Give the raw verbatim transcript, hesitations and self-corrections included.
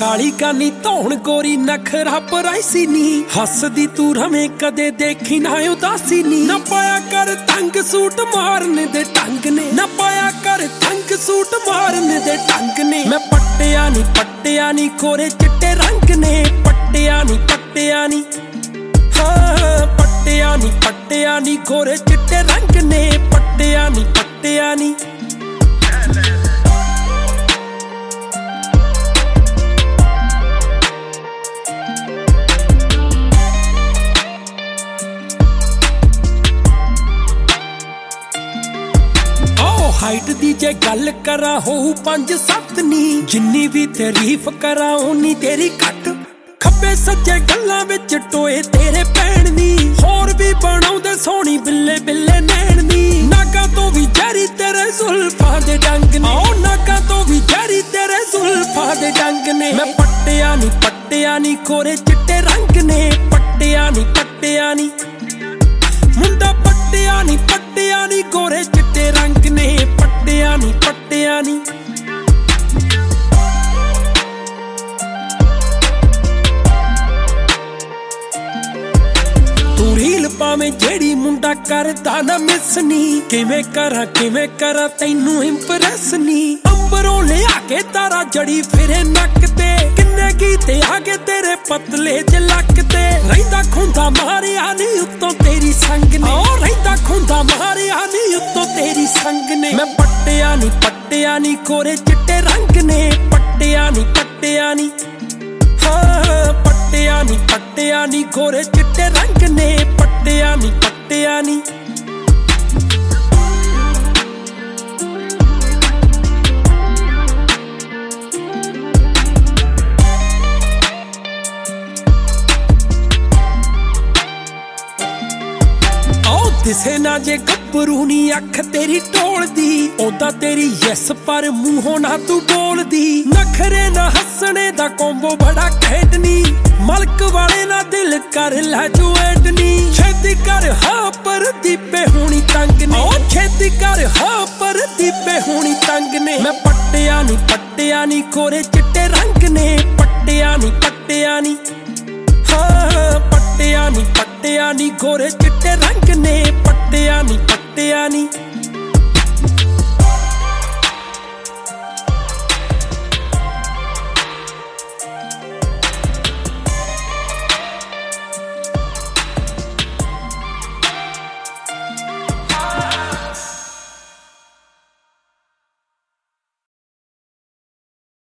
काली कानी धौन गोरी नखरा पराइसी नी हसदी तू रवे कदे देखी ना उदासी नी ना पाया कर तंग सूट मारने दे ढंग ने ना पाया कर तंग सूट मारने दे ढंग ने मैं पट्टिया नी पट्टिया नी कोरे चिट्टे रंग ने पट्टिया नी पट्टिया नी हाँ पट्टिया नी पट्टिया नी कोरे चिट्टे रंग ने पट्टिया नी पट्टिया नी हाइट दी जे गल करा हो पंज सत्त नी जिन्नी भी तारीफ करा उन्नी तेरी घट खब्बे सज्जे गल्लां विच टोए तेरे भैण दी होर भी बनाउंदे सोहनी बिल्ले बिल्ले नैण दी नागा तो भी जहरी तेरे जुल्फां दे डंग ने ओ नागा तो भी जहरी तेरे जुल्फां दे डंग ने मैं पट्टिया नी पट्टिया नी कोरे चिट्टे रंग ने पट्टिया नी पट्टिया नी मुंडा पट्टिया नी पट्टिया नी कोरे चिट्टे रंग ने पट्टिया नी पट्टिया नी तू रील पावे जेड़ी मुंडा करदा ना मिस नी किवें करा किवें करा तैनू इंप्रेस नी अंबरों ले आके तारा जड़ी फिरे नक ते किन्ने गीते आगे तेरे पतले च लक ते रहिंदा खुंदा मारिया नी उत्तों तेरी संग ने ओ रहिंदा खुंदा मारिया नी उत्तों तेरी संग ने मैं पट्टिया नी पट्टिया नी कोरे चिट्टे रंग ने पट्टिया नी पट्टिया नी हाँ पट्टिया नी पट्टिया नी कोरे चिट्टे रंग ने पट्टिया नी पट्टिया नी दिसे ना जे गब्बरू नी अख तेरी टोल दी ओदा तेरी यस पर मूहों ना तू बोल दी नखरे ना हसने दा कोंबो बड़ा खेडनी मलक वाले ना दिल कर लै जो एडनी छेती कर हाँ पर दीपे होनी तंग ने ओ छेती कर हाँ पर दीपे होनी तंग ने मैं पट्टिया नी पट्टिया नी कोरे चिट्टे रंग ने पट्टिया नी पट्टिया नी हाँ पट्टिया नी पट्टिया नी गोरे चिट्टे रंग ने पट्टिया नी पट्टिया नी